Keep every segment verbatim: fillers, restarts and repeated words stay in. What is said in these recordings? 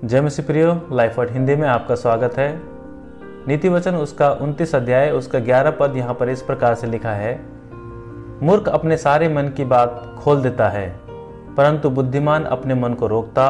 जय मसीह प्रियो, life word Hindi में आपका स्वागत है। नीति वचन उसका उनतीस अध्याय उसका ग्यारह पद यहाँ पर इस प्रकार से लिखा है, मूर्ख अपने सारे मन की बात खोल देता है, परंतु बुद्धिमान अपने मन को रोकता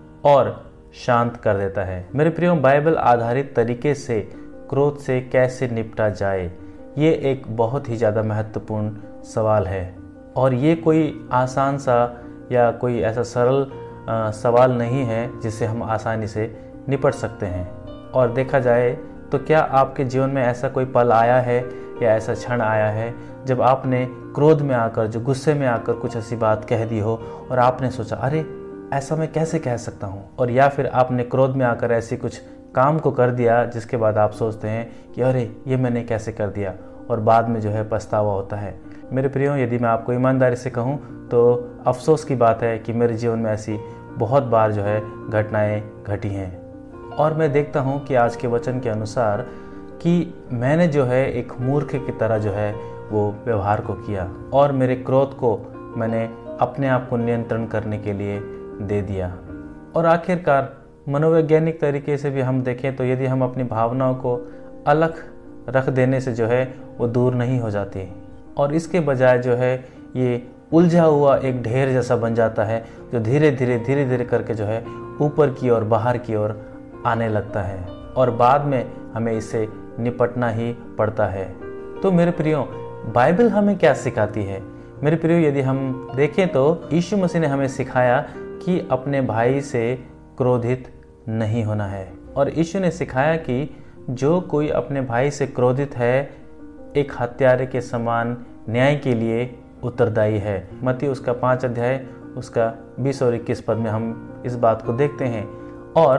और शांत कर देता है। मेरे प्रियो, बाइबल आधारित तरीके से क्रोध से कैसे निपटा जाए, ये एक बहुत ही ज़्यादा महत्वपूर्ण सवाल है। और ये कोई आसान सा या कोई ऐसा सरल आ, सवाल नहीं है जिससे हम आसानी से निपट सकते हैं। और देखा जाए तो क्या आपके जीवन में ऐसा कोई पल आया है या ऐसा क्षण आया है जब आपने क्रोध में आकर, जो गुस्से में आकर कुछ ऐसी बात कह दी हो और आपने सोचा, अरे ऐसा मैं कैसे कह सकता हूँ, और या फिर आपने क्रोध में आकर ऐसी कुछ काम को कर दिया जिसके बाद आप सोचते हैं कि अरे ये मैंने कैसे कर दिया, और बाद में जो है पछतावा होता है। मेरे प्रियो, यदि मैं आपको ईमानदारी से कहूँ तो अफसोस की बात है कि मेरे जीवन में ऐसी बहुत बार जो है घटनाएं घटी हैं। और मैं देखता हूँ कि आज के वचन के अनुसार कि मैंने जो है एक मूर्ख की तरह जो है वो व्यवहार को किया और मेरे क्रोध को मैंने अपने आप को नियंत्रण करने के लिए दे दिया। और आखिरकार मनोवैज्ञानिक तरीके से भी हम देखें तो यदि हम अपनी भावनाओं को अलग रख देने से जो है वो दूर नहीं हो जाती, और इसके बजाय जो है ये उलझा हुआ एक ढेर जैसा बन जाता है जो धीरे धीरे धीरे धीरे करके जो है ऊपर की ओर, बाहर की ओर आने लगता है, और बाद में हमें इससे निपटना ही पड़ता है। तो मेरे प्रियो, बाइबल हमें क्या सिखाती है? मेरे प्रियो, यदि हम देखें तो यीशु मसीह ने हमें सिखाया कि अपने भाई से क्रोधित नहीं होना है। और यीशु ने सिखाया कि जो कोई अपने भाई से क्रोधित है एक हत्यारे के समान न्याय के लिए उत्तरदायी है। मत्ती उसका पाँच अध्याय उसका बीस और इक्कीस पद में हम इस बात को देखते हैं। और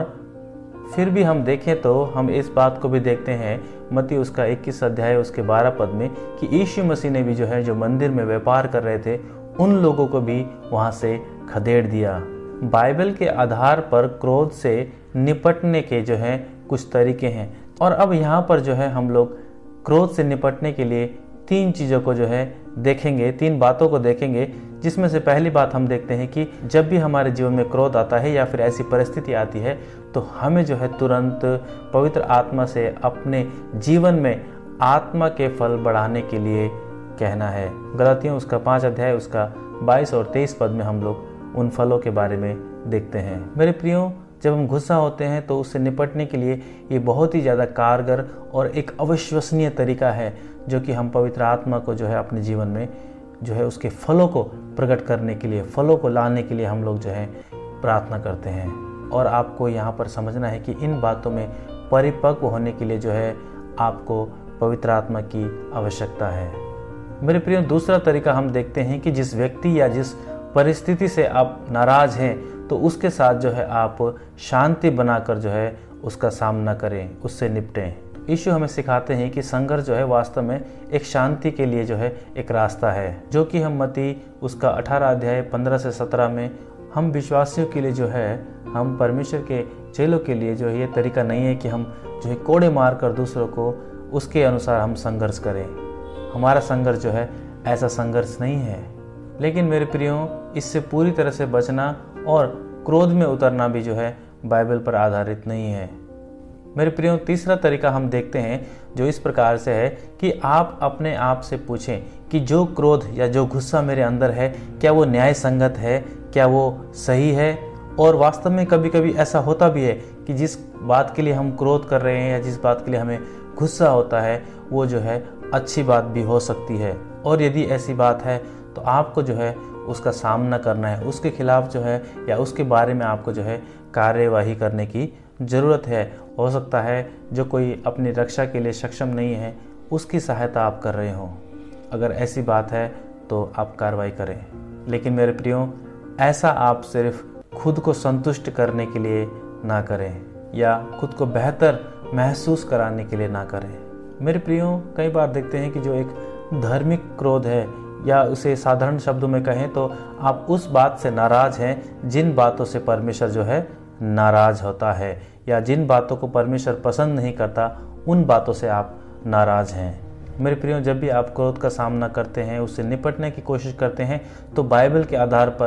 फिर भी हम देखें तो हम इस बात को भी देखते हैं मत्ती उसका इक्कीस अध्याय उसके बारह पद में कि यीशु मसीह ने भी जो है जो मंदिर में व्यापार कर रहे थे उन लोगों को भी वहाँ से खदेड़ दिया। बाइबल के आधार पर क्रोध से निपटने के जो है कुछ तरीके हैं। और अब यहाँ पर जो है हम लोग क्रोध से निपटने के लिए तीन चीज़ों को जो है देखेंगे, तीन बातों को देखेंगे, जिसमें से पहली बात हम देखते हैं कि जब भी हमारे जीवन में क्रोध आता है या फिर ऐसी परिस्थिति आती है तो हमें जो है तुरंत पवित्र आत्मा से अपने जीवन में आत्मा के फल बढ़ाने के लिए कहना है। गलातियों उसका पाँच अध्याय उसका बाईस और तेईस पद में हम लोग उन फलों के बारे में देखते हैं। मेरे प्रियो, जब हम गुस्सा होते हैं तो उससे निपटने के लिए ये बहुत ही ज़्यादा कारगर और एक अविश्वसनीय तरीका है जो कि हम पवित्र आत्मा को जो है अपने जीवन में जो है उसके फलों को प्रकट करने के लिए, फलों को लाने के लिए हम लोग जो है प्रार्थना करते हैं। और आपको यहाँ पर समझना है कि इन बातों में परिपक्व होने के लिए जो है आपको पवित्र आत्मा की आवश्यकता है। मेरे प्रियो, दूसरा तरीका हम देखते हैं कि जिस व्यक्ति या जिस परिस्थिति से आप नाराज़ हैं तो उसके साथ जो है आप शांति बनाकर जो है उसका सामना करें, उससे निपटें। यीशु हमें सिखाते हैं कि संघर्ष जो है वास्तव में एक शांति के लिए जो है एक रास्ता है, जो कि हम मत्ती उसका अठारह अध्याय पंद्रह से सत्रह में हम विश्वासियों के लिए जो है, हम परमेश्वर के चेलों के लिए जो है ये तरीका नहीं है कि हम जो है कोड़े मार कर दूसरों को उसके अनुसार हम संघर्ष करें। हमारा संघर्ष जो है ऐसा संघर्ष नहीं है। लेकिन मेरे प्रियो, इससे पूरी तरह से बचना और क्रोध में उतरना भी जो है बाइबल पर आधारित नहीं है। मेरे प्रियो, तीसरा तरीका हम देखते हैं जो इस प्रकार से है कि आप अपने आप से पूछें कि जो क्रोध या जो गुस्सा मेरे अंदर है क्या वो न्याय संगत है, क्या वो सही है। और वास्तव में कभी कभी ऐसा होता भी है कि जिस बात के लिए हम क्रोध कर रहे हैं या जिस बात के लिए हमें गुस्सा होता है वो जो है अच्छी बात भी हो सकती है। और यदि ऐसी बात है तो आपको जो है उसका सामना करना है, उसके खिलाफ जो है या उसके बारे में आपको जो है कार्यवाही करने की ज़रूरत है। हो सकता है जो कोई अपनी रक्षा के लिए सक्षम नहीं है उसकी सहायता आप कर रहे हो। अगर ऐसी बात है तो आप कार्रवाई करें। लेकिन मेरे प्रियो, ऐसा आप सिर्फ खुद को संतुष्ट करने के लिए ना करें या खुद को बेहतर महसूस कराने के लिए ना करें। मेरे प्रियो, कई बार देखते हैं कि जो एक धार्मिक क्रोध है या उसे साधारण शब्दों में कहें तो आप उस बात से नाराज़ हैं जिन बातों से परमेश्वर जो है नाराज़ होता है, या जिन बातों को परमेश्वर पसंद नहीं करता उन बातों से आप नाराज़ हैं। मेरे प्रियो, जब भी आप क्रोध का सामना करते हैं, उससे निपटने की कोशिश करते हैं, तो बाइबल के आधार पर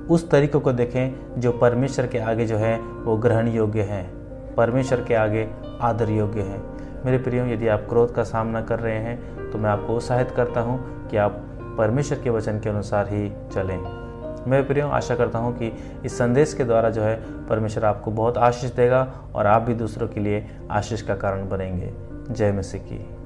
उस तरीकों को देखें जो परमेश्वर के आगे जो है वो ग्रहण योग्य हैं, परमेश्वर के आगे आदर योग्य हैं। मेरे प्रियो, यदि आप क्रोध का सामना कर रहे हैं तो मैं आपको उत्साहित करता हूं कि आप परमेश्वर के वचन के अनुसार ही चलें। मेरे प्रियो, आशा करता हूं कि इस संदेश के द्वारा जो है परमेश्वर आपको बहुत आशीष देगा और आप भी दूसरों के लिए आशीष का कारण बनेंगे। जय मसीह की।